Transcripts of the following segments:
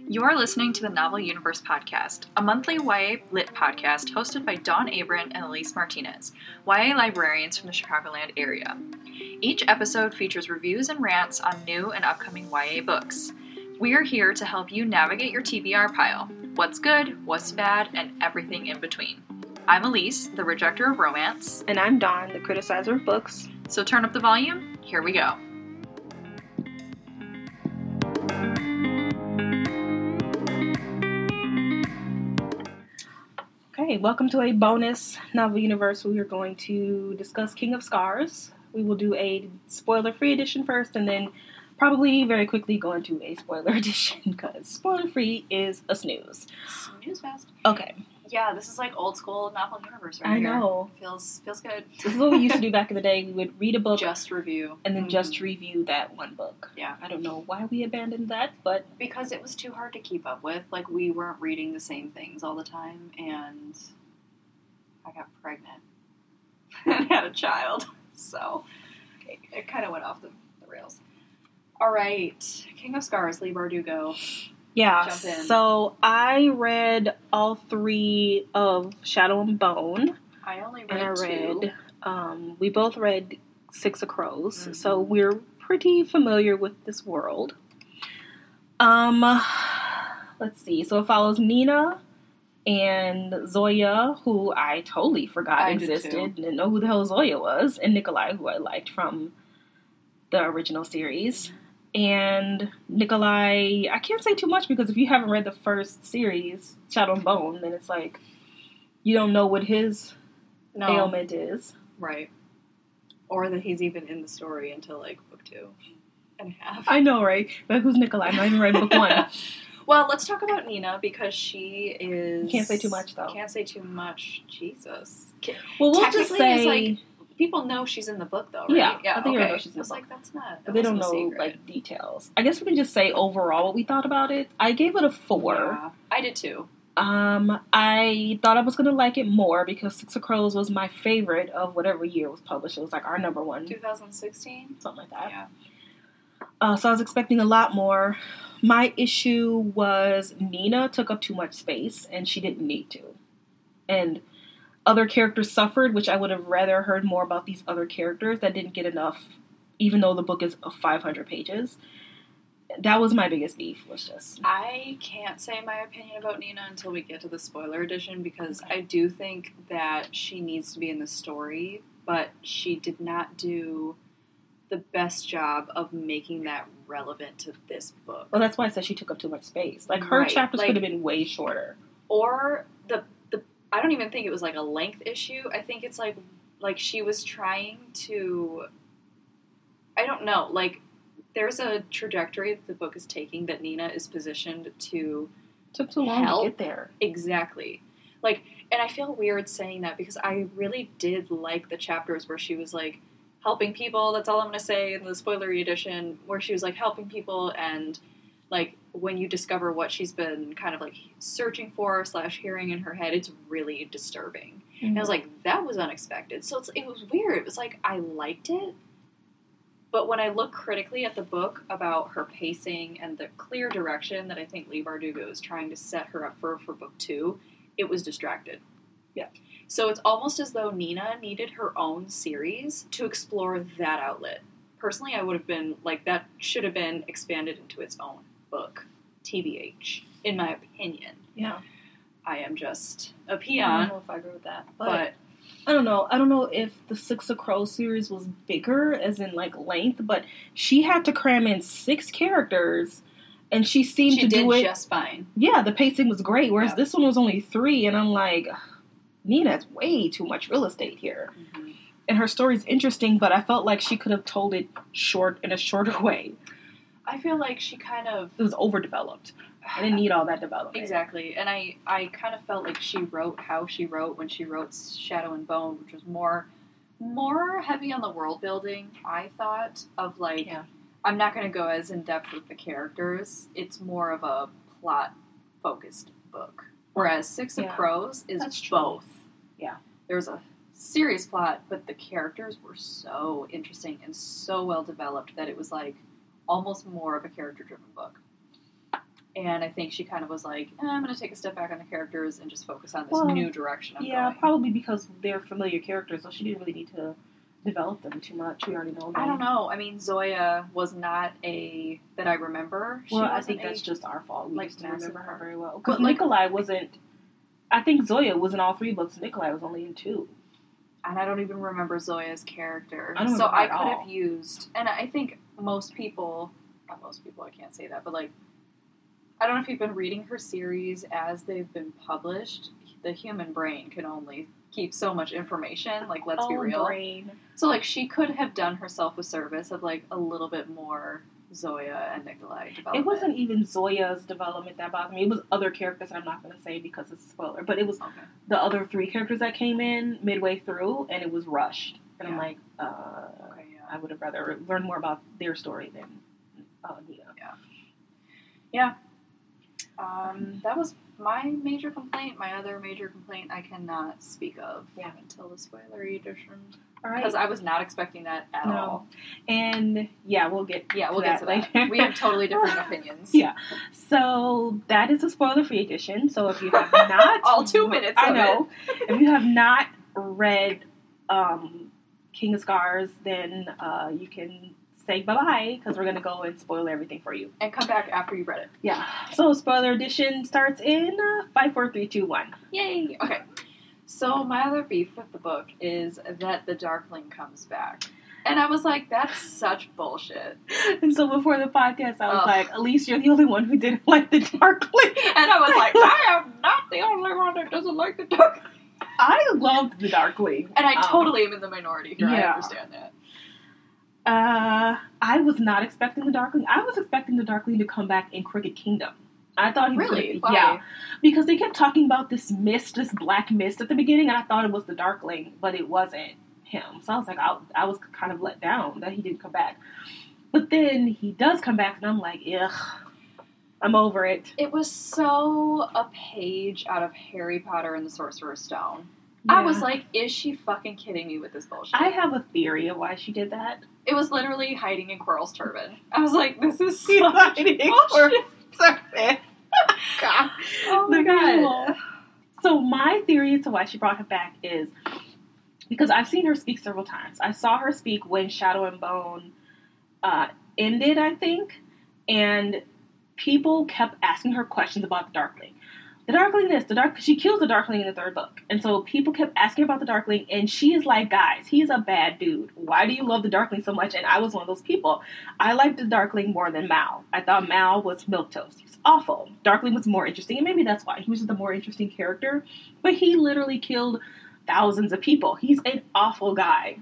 You're listening to the Novel Universe Podcast, a monthly YA lit podcast hosted by Dawn Abram and Elise Martinez, YA librarians from the Chicagoland area. Each episode features reviews and rants on new and upcoming YA books. We are here to help you navigate your TBR pile, what's good, what's bad, and everything in between. I'm Elise, the rejecter of romance. And I'm Dawn, the criticizer of books. So turn up the volume, here we go. Okay, welcome to a bonus Novel Universe. We are going to discuss King of Scars. We will do a spoiler-free edition first, and then probably very quickly go into a spoiler edition, because spoiler-free is a snooze. Snooze fast. Okay. Yeah, this is like old school Novel Universe right I here. know. Feels good. This is what we used to do back in the day. We would read a book. Just review. And then just review that one book. Yeah. I don't know why we abandoned that, but... Because it was too hard to keep up with. Like, we weren't reading the same things all the time, and I got pregnant and had a child. So, it kind of went off the rails. All right. King of Scars, Leigh Bardugo. Yeah, Jump in. So I read all three of Shadow and Bone. I only read and I two. We both read Six of Crows, so we're pretty familiar with this world. Let's see. So it follows Nina and Zoya, who I totally forgot existed. Didn't know who the hell Zoya was, and Nikolai, who I liked from the original series. And Nikolai, I can't say too much because if you haven't read the first series, Shadow and Bone, then it's like you don't know what his ailment is. Right. Or that he's even in the story until like book 2.5. I know, right? But who's Nikolai? I'm not even reading book 1. Well, let's talk about Nina because she is... Can't say too much, though. Can't say too much. Jesus. Well, we'll just say... It's like, people know she's in the book, though, right? Yeah, I think okay. know she's in the book. Like, that's not... But they don't know, like, details. I guess we can just say overall what we thought about it. I gave it a 4. Yeah, I did, too. I thought I was going to like it more because Six of Crows was my favorite of whatever year it was published. It was, like, our number one. 2016? Something like that. Yeah. So I was expecting a lot more. My issue was Nina took up too much space, and she didn't need to. And other characters suffered, which I would have rather heard more about these other characters that didn't get enough, even though the book is of 500 pages. That was my biggest beef, was just... I can't say my opinion about Nina until we get to the spoiler edition, because I do think that she needs to be in the story, but she did not do the best job of making that relevant to this book. Well, that's why I said she took up too much space. Like, her chapters could have been way shorter. Or I don't even think it was like a length issue. I think it's like she was trying to... I don't know, like... There's a trajectory that the book is taking that Nina is positioned to took too long help. To get there. Exactly. Like, and I feel weird saying that because I really did like the chapters where she was, like, helping people. That's all I'm going to say in the spoilery edition, where she was, like, helping people and, like, when you discover what she's been kind of, like, searching for / hearing in her head, it's really disturbing. Mm-hmm. And I was like, that was unexpected. So it was weird. It was like, I liked it. But when I look critically at the book about her pacing and the clear direction that I think Leigh Bardugo is trying to set her up for book 2, it was distracted. Yeah. So it's almost as though Nina needed her own series to explore that outlet. Personally, I would have been, like, that should have been expanded into its own book, TBH, in my opinion. Yeah. I am just a peon. I don't know if I agree with that. But I don't know. I don't know if the Six of Crows series was bigger, as in, like, length, but she had to cram in 6 characters, and she seemed to do it... She did just fine. Yeah, the pacing was great, whereas this one was only 3, and I'm like, Nina, it's way too much real estate here. Mm-hmm. And her story's interesting, but I felt like she could have told it in a shorter way. I feel like she kind of... It was overdeveloped. I didn't need all that development. Exactly. And I kind of felt like she wrote how she wrote when she wrote Shadow and Bone, which was more heavy on the world building, I thought, of like, I'm not going to go as in-depth with the characters. It's more of a plot-focused book. Whereas Six of Crows is both. Yeah. There's a serious plot, but the characters were so interesting and so well developed that it was like almost more of a character-driven book. And I think she kind of was like, I'm going to take a step back on the characters and just focus on this new direction I'm going. Probably because they're familiar characters, so she didn't really need to develop them too much. We already know them. I don't know. I mean, Zoya was not that I remember. I think that's just our fault. We just didn't remember her very well. Because Nikolai wasn't... I think Zoya was in all 3 books. Nikolai was only in 2. And I don't even remember Zoya's character. I don't so I could have used... And I think most people... Not most people, I can't say that, but like... I don't know if you've been reading her series as they've been published. The human brain can only keep so much information. Like, let's be real. Brain. So, like, she could have done herself a service of, like, a little bit more Zoya and Nikolai development. It wasn't even Zoya's development that bothered me. It was other characters that I'm not going to say because it's a spoiler. But it was the other 3 characters that came in midway through, and it was rushed. And I'm like, I would have rather learned more about their story than Nina. Yeah. That was my major complaint. My other major complaint I cannot speak of until the spoilery edition. All right. Because I was not expecting that at all. And we'll get to that later. We have totally different opinions. Yeah. So that is a spoiler-free edition. So if you have not... all 2 minutes I know. If you have not read King of Scars, then you can... say bye-bye, because we're going to go and spoil everything for you. And come back after you've read it. Yeah. So, spoiler edition starts in 5, 4, 3, 2, 1. Yay! Okay. So, my other beef with the book is that the Darkling comes back. And I was like, that's such bullshit. And so, before the podcast, I was like, at least you're the only one who didn't like the Darkling. And I was like, I am not the only one that doesn't like the Darkling. I loved the Darkling. And I totally am in the minority here. I understand that. I was not expecting the Darkling. I was expecting the Darkling to come back in Crooked Kingdom. I thought he was Why? Because they kept talking about this mist, this black mist at the beginning, and I thought it was the Darkling, but it wasn't him. So I was like, I was kind of let down that he didn't come back. But then he does come back, and I'm like, ugh, I'm over it. It was so a page out of Harry Potter and the Sorcerer's Stone. Yeah. I was like, is she fucking kidding me with this bullshit? I have a theory of why she did that. It was literally hiding in Quirrell's turban. I was like, this is so hiding in Quirrell's turban. God. Oh my God. So my theory as to why she brought him back is because I've seen her speak several times. I saw her speak when Shadow and Bone ended, I think, and people kept asking her questions about the Darkling. The Darkling this, she kills the Darkling in the 3rd book. And so people kept asking about the Darkling, and she is like, guys, he's a bad dude. Why do you love the Darkling so much? And I was one of those people. I liked the Darkling more than Mal. I thought Mal was milquetoast. He was awful. Darkling was more interesting, and maybe that's why. He was just a more interesting character. But he literally killed thousands of people. He's an awful guy.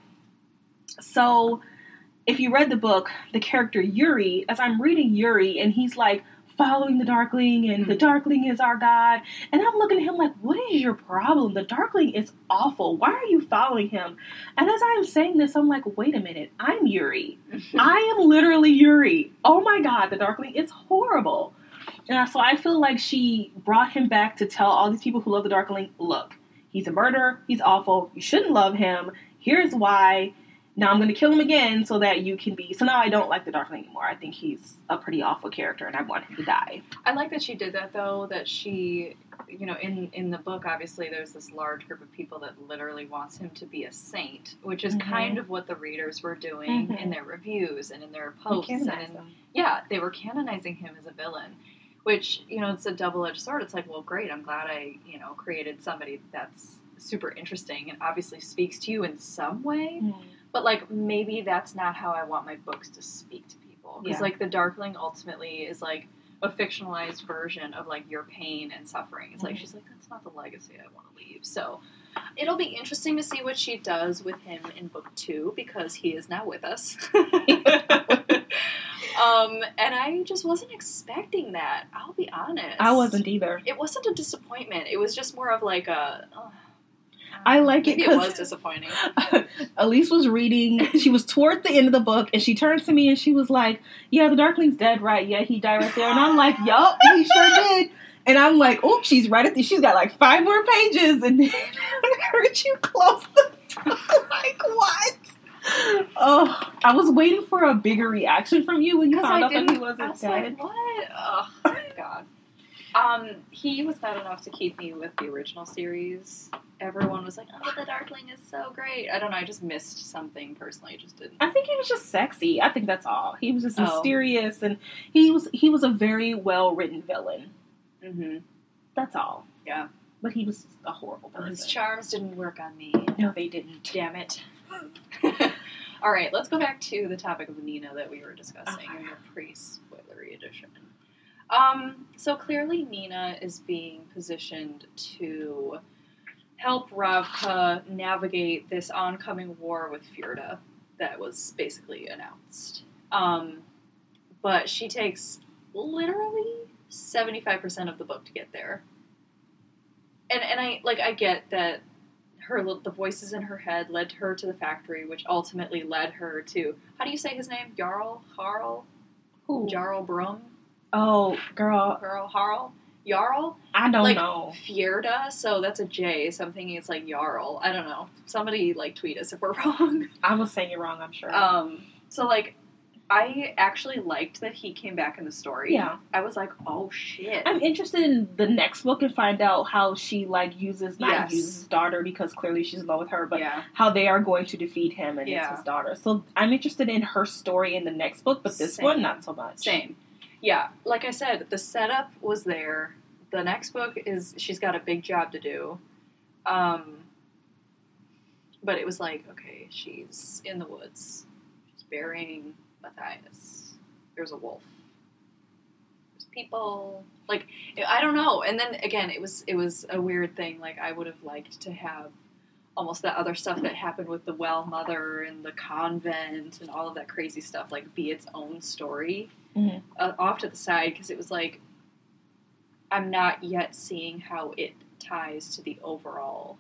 So, if you read the book, the character Yuri, as I'm reading Yuri, and he's like, following the Darkling, and the Darkling is our god. And I'm looking at him like, what is your problem? The Darkling is awful. Why are you following him? And as I'm saying this, I'm like, wait a minute. I'm Yuri. I am literally Yuri. Oh my god, the Darkling is horrible. And so I feel like she brought him back to tell all these people who love the Darkling, look, he's a murderer. He's awful. You shouldn't love him. Here's why. Now I'm going to kill him again so that you can be... So now I don't like the Darkling anymore. I think he's a pretty awful character and I want him to die. I like that she did that, though, that she... You know, in the book, obviously, there's this large group of people that literally wants him to be a saint, which is kind of what the readers were doing in their reviews and in their posts. They were canonizing him as a villain, which, you know, it's a double-edged sword. It's like, well, great, I'm glad I, you know, created somebody that's super interesting and obviously speaks to you in some way. But, like, maybe that's not how I want my books to speak to people. Because, like, the Darkling ultimately is, like, a fictionalized version of, like, your pain and suffering. It's like, she's like, that's not the legacy I want to leave. So, it'll be interesting to see what she does with him in book 2, because he is now with us. And I just wasn't expecting that. I'll be honest. I wasn't either. It wasn't a disappointment. It was just more of, like, I like it because it was disappointing. Elise was reading. She was towards the end of the book, and she turns to me and she was like, "Yeah, the Darkling's dead, right? Yeah, he died right there." And I'm like, "Yup, he sure did." And I'm like, "Oops, she's right at the. She's got like 5 more pages." And then I heard you close the book. Like, what? Oh, I was waiting for a bigger reaction from you when you found out that he wasn't dead. Like, what? Oh, God. He was not enough to keep me with the original series. Everyone was like, oh, the Darkling is so great. I don't know, I just missed something personally. I just didn't. I think he was just sexy. I think that's all. He was just mysterious, and he was a very well-written villain. Mm-hmm. That's all. Yeah. But he was a horrible person. His charms didn't work on me. No, they didn't. Damn it. All right, let's go back to the topic of Nina that we were discussing in the pre-spoilery edition. So clearly Nina is being positioned to help Ravka navigate this oncoming war with Fjorda that was basically announced. But she takes literally 75% of the book to get there. And I get that the voices in her head led her to the factory, which ultimately led her to, how do you say his name? Jarl? Jarl Brum? Oh, girl. Harl? Jarl? I don't know. Fjorda, so that's a J, so I'm thinking it's like Jarl. I don't know. Somebody, tweet us if we're wrong. I was saying it wrong, I'm sure. So, I actually liked that he came back in the story. Yeah. I was like, oh, shit. I'm interested in the next book and find out how she, uses his daughter, because clearly she's in love with her, but how they are going to defeat him and it's his daughter. So I'm interested in her story in the next book, but this one, not so much. Same. Yeah. Like I said, the setup was there. The next book she's got a big job to do. But it was okay, she's in the woods. She's burying Matthias. There's a wolf. There's people. I don't know. And then again, it was a weird thing. I would have liked to have almost that other stuff that happened with the well mother and the convent and all of that crazy stuff, be its own story off to the side, because it was I'm not yet seeing how it ties to the overall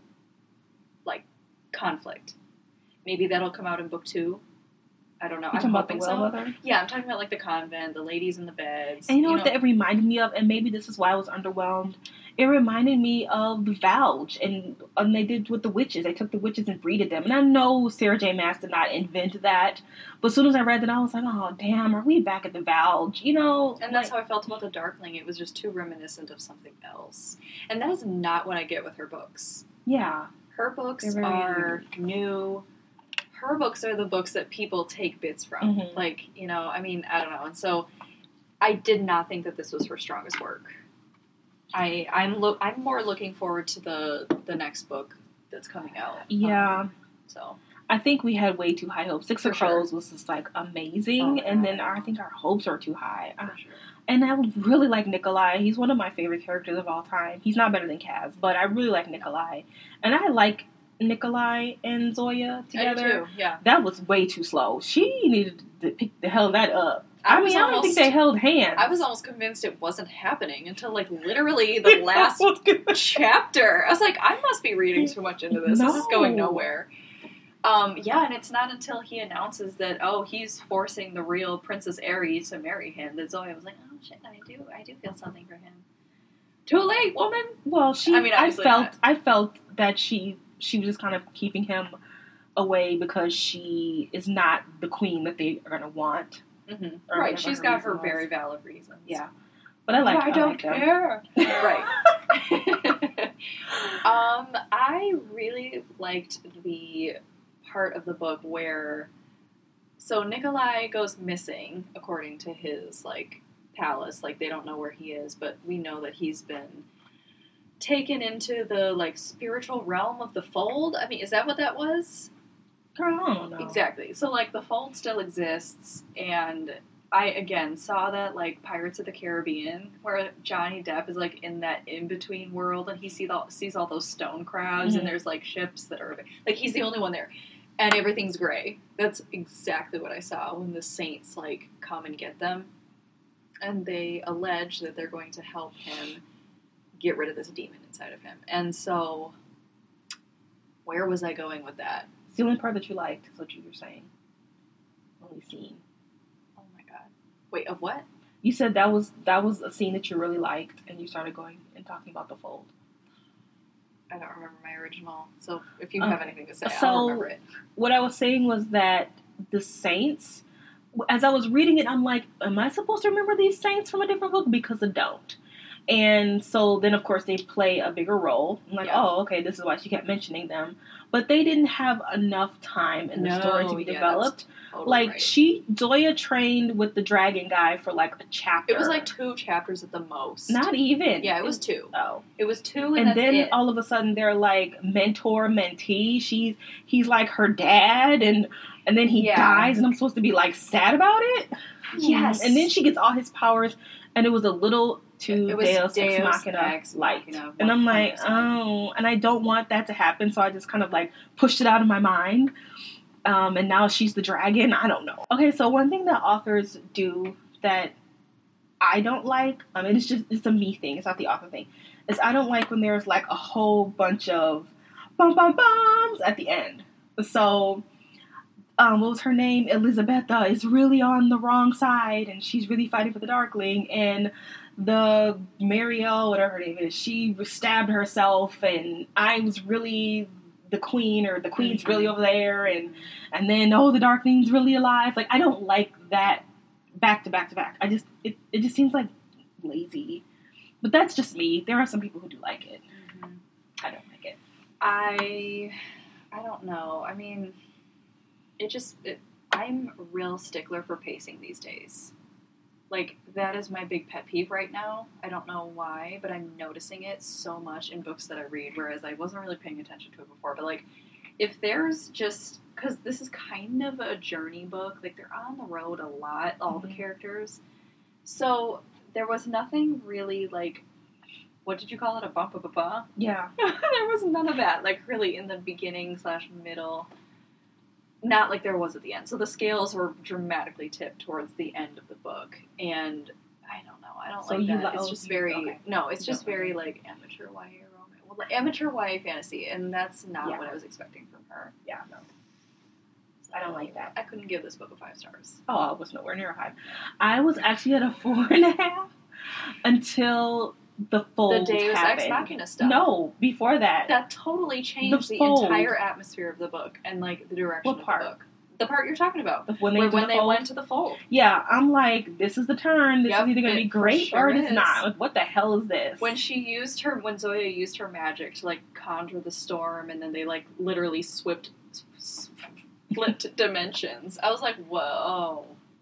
conflict. Maybe that'll come out in book 2. I don't know. I'm hoping so. Yeah, I'm talking about the convent, the ladies in the beds. And you know what that reminded me of? And maybe this is why I was underwhelmed. It reminded me of the Valge, and they did with the witches. They took the witches and breeded them. And I know Sarah J. Maas did not invent that, but as soon as I read that, I was like, oh, damn, are we back at the Valge? And that's how I felt about the Darkling. It was just too reminiscent of something else. And that is not what I get with her books. Yeah. Her books are new. Her books are the books that people take bits from. Mm-hmm. I don't know. And so I did not think that this was her strongest work. I'm more looking forward to the next book that's coming out. Yeah. So I think we had way too high hopes. Six of Crows was just amazing, and then I think our hopes are too high. Sure. And I really like Nikolai. He's one of my favorite characters of all time. He's not better than Kaz, but I really like Nikolai, and I like Nikolai and Zoya together. I do too, yeah. That was way too slow. She needed to pick the hell of that up. I don't think they held hands. I was almost convinced it wasn't happening until literally the last chapter. I was like, I must be reading too much into this. This is going nowhere. And it's not until he announces that, he's forcing the real Princess Aerie to marry him, that Zoya was like, oh shit, I do feel something for him. Too late, woman. Well, I felt that she was just kind of keeping him away because she is not the queen that they are going to want. Mm-hmm. Right, she's got her very valid reasons. Yeah. But I don't care. Right. I really liked the part of the book where Nikolai goes missing, according to his palace. They don't know where he is, but we know that he's been taken into the spiritual realm of the Fold. I mean, is that what that was? Girl, I don't know. Exactly. So the Fold still exists, and I again saw that Pirates of the Caribbean, where Johnny Depp is in that in-between world, and he sees all those stone crabs, and there's ships that are he's the only one there, and everything's gray. That's exactly what I saw when the saints come and get them, and they allege that they're going to help him get rid of this demon inside of him. And so, where was I going with that? It's the only part that you liked, is what you were saying. Only scene. Oh my god. Wait, of what? You said that was a scene that you really liked, and you started going and talking about the Fold. I don't remember my original. So if you have anything to say, so I'll remember it. What I was saying was that the saints, as I was reading it, I'm like, am I supposed to remember these saints from a different book? Because I don't. And so then, of course, they play a bigger role. I'm like, oh, okay, this is why she kept mentioning them. But they didn't have enough time in the story to be developed. Totally like, Zoya trained with the dragon guy for, like, a chapter. It was, like, 2 chapters at the most. Not even. Yeah, it was 2. Oh. It was 2, and then all of a sudden, they're, like, mentor-mentee. He's, like, her dad, and then he dies, and I'm supposed to be, like, sad about it? Yes. And then she gets all his powers, and it was a little too Deus Ex Machina light. And I'm like, oh, and I don't want that to happen, so I just kind of, like, pushed it out of my mind. And now she's the dragon. I don't know. Okay, so one thing that authors do that I don't like, I mean, it's a me thing, it's not the author thing, is I don't like when there's, like, a whole bunch of bum-bum-bums at the end. So, what was her name? Elisabetta is really on the wrong side, and she's really fighting for the Darkling, and the Marielle, whatever her name is, she stabbed herself, and I was really the queen, or the queen's really over there, and then, the Darkling's really alive. Like, I don't like that back to back to back. It just seems like lazy. But that's just me. There are some people who do like it. Mm-hmm. I don't like it. I don't know. I mean, I'm a real stickler for pacing these days. Like, that is my big pet peeve right now. I don't know why, but I'm noticing it so much in books that I read, whereas I wasn't really paying attention to it before. But, like, if there's just... Because this is kind of a journey book. Like, they're on the road a lot, all the characters. So, there was nothing really, like... What did you call it? A bump-a-ba-ba? Yeah. There was none of that, like, really in the beginning/middle... Not like there was at the end. So the scales were dramatically tipped towards the end of the book. And I don't know. I don't like that. It's just very... Okay. No, it's just very, like, amateur YA romance. Well, like, amateur YA fantasy. And that's not what I was expecting from her. Yeah, no. So I don't like that. I couldn't give this book a 5 stars. Oh, I was nowhere near a 5. I was actually at a 4.5 until... The Deus Ex Machina stuff. No, before that. That totally changed the entire atmosphere of the book and, like, the direction of the book. The part you're talking about. When they went to the fold. Yeah, I'm like, this is the turn. This is either going to be great or it's not. Like, what the hell is this? When Zoya used her magic to, like, conjure the storm, and then they, like, literally flipped dimensions. I was like, whoa.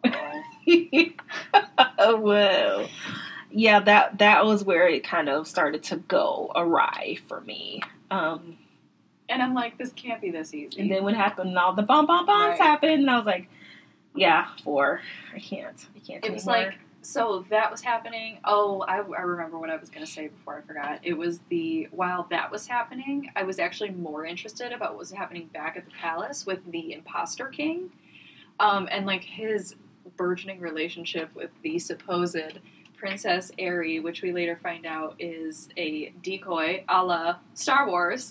Whoa. Yeah, that was where it kind of started to go awry for me. And I'm like, this can't be this easy. And then what happened? All the bombs happened, and I was like, yeah, 4. I can't. It was like, so that was happening. Oh, I remember what I was going to say before I forgot. It was while that was happening, I was actually more interested about what was happening back at the palace with the Imposter King. And, like, his burgeoning relationship with the supposed Princess Aerie, which we later find out is a decoy a la Star Wars.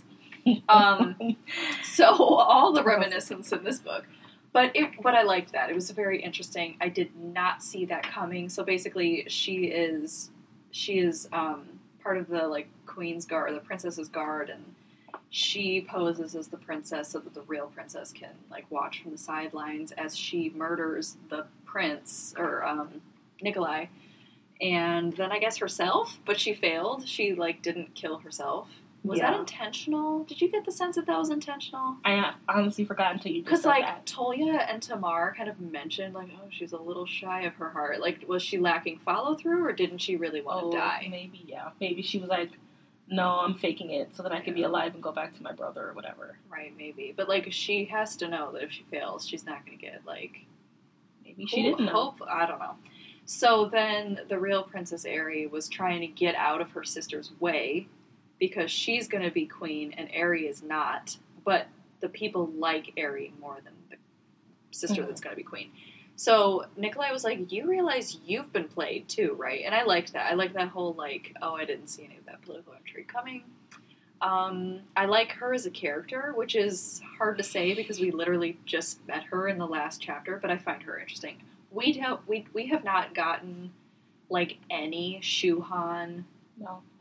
So all the reminiscence in this book. But I liked that. It was very interesting. I did not see that coming. So basically she is part of the, like, Queen's Guard, the Princess's Guard, and she poses as the princess so that the real princess can, like, watch from the sidelines as she murders the prince, or Nikolai. And then I guess herself, but she failed. She, like, didn't kill herself. Was that intentional? Did you get the sense that was intentional? I honestly forgot until you just said that. Because, like, Toya and Tamar kind of mentioned, like, oh, she's a little shy of her heart. Like, was she lacking follow-through, or didn't she really want to die? Maybe, yeah. Maybe she was like, no, I'm faking it so that I can be alive and go back to my brother or whatever. Right, maybe. But, like, she has to know that if she fails, she's not going to get, like... Maybe she didn't know. I don't know. So then the real Princess Aerie was trying to get out of her sister's way because she's going to be queen and Aerie is not. But the people like Aerie more than the sister that's going to be queen. So Nikolai was like, you realize you've been played too, right? And I liked that. I liked that whole, like, oh, I didn't see any of that political intrigue coming. I like her as a character, which is hard to say because we literally just met her in the last chapter, but I find her interesting. We have not gotten, like, any Shu Han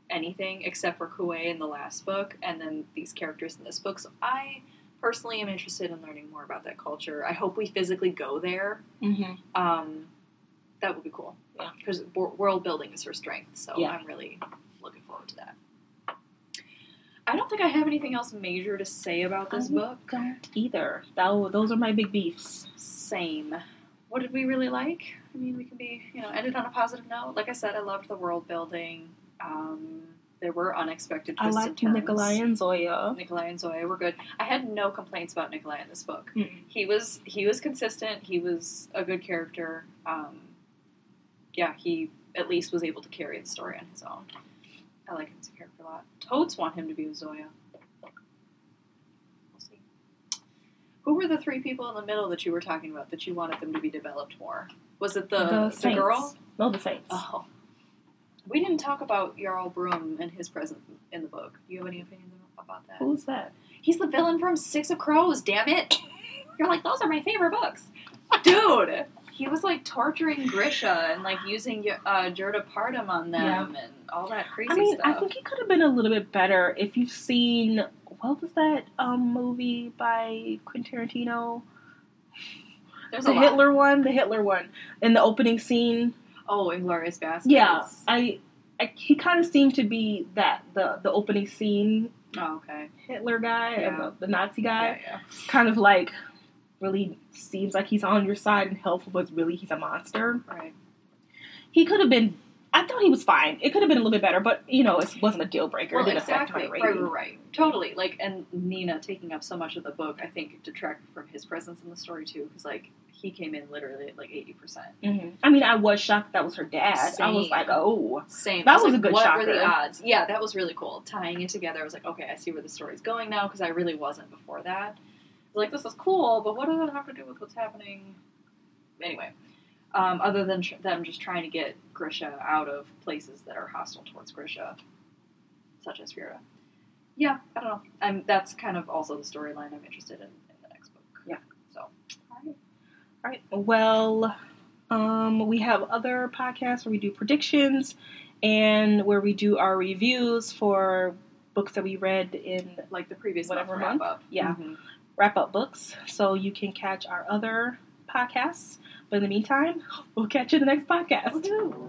anything except for Kuei in the last book, and then these characters in this book. So I personally am interested in learning more about that culture. I hope we physically go there. Mm-hmm. That would be cool. Yeah. Because world building is her strength, so Yeah. I'm really looking forward to that. I don't think I have anything else major to say about this book. Don't either. Those are my big beefs. Same. What did we really like? I mean, we can be, ended on a positive note. Like I said, I loved the world building. There were unexpected twists and turns. I liked Nikolai and Zoya. Nikolai and Zoya were good. I had no complaints about Nikolai in this book. Mm-mm. He was consistent. He was a good character. He at least was able to carry the story on his own. I like him as a character a lot. Toads want him to be with Zoya. We'll see. Who were the three people in the middle that you were talking about that you wanted them to be developed more? Was it the girl? No, the Saints. Oh. We didn't talk about Jarl Brum and his presence in the book. Do you have any opinion about that? Who's that? He's the villain from Six of Crows, damn it! You're like, those are my favorite books. Dude! He was, torturing Grisha and, using Gerda Partum on them and all that crazy stuff. I think he could have been a little bit better if you've seen... What was that movie by Quentin Tarantino? There's the Hitler one? The Hitler one. In the opening scene. Oh, Inglourious Basterds. Yeah. He kind of seemed to be the opening scene. Oh, okay. Hitler guy and the Nazi guy. Yeah. Kind of really seems like he's on your side and helpful, but really he's a monster. Right. He could have been... I thought he was fine. It could have been a little bit better, but, it wasn't a deal breaker. Well, it didn't affect my rating. Right. Totally. And Nina taking up so much of the book, I think, detracted from his presence in the story, too, because, he came in literally at, 80%. Mm-hmm. I mean, I was shocked that was her dad. Same. I was like, oh. Same. That was a good shocker. What were the odds? Yeah, that was really cool. Tying it together, I was like, okay, I see where the story's going now, because I really wasn't before that. This is cool, but what does that have to do with what's happening? Anyway, other than them just trying to get Grisha out of places that are hostile towards Grisha, such as Vera. Yeah, I don't know. That's kind of also the storyline I'm interested in the next book. Yeah. So, all right. Well, we have other podcasts where we do predictions and where we do our reviews for books that we read in the previous whatever month. Wrap up. Yeah. Mm-hmm. Wrap up books. So you can catch our other podcasts. But in the meantime, we'll catch you in the next podcast. Woo-hoo.